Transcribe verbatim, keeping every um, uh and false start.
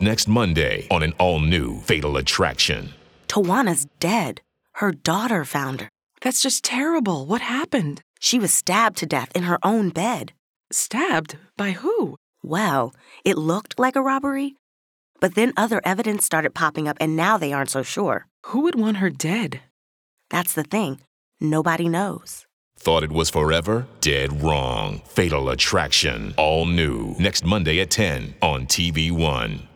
Next Monday on an all-new Fatal Attraction. Tawana's dead. Her daughter found her. That's just terrible. What happened? She was stabbed to death in her own bed. Stabbed? By who? Well, it looked like a robbery, but then other evidence started popping up, and now they aren't so sure. Who would want her dead? That's the thing. Nobody knows. Thought it was forever? Dead wrong. Fatal Attraction. All new. Next Monday at ten on T V one.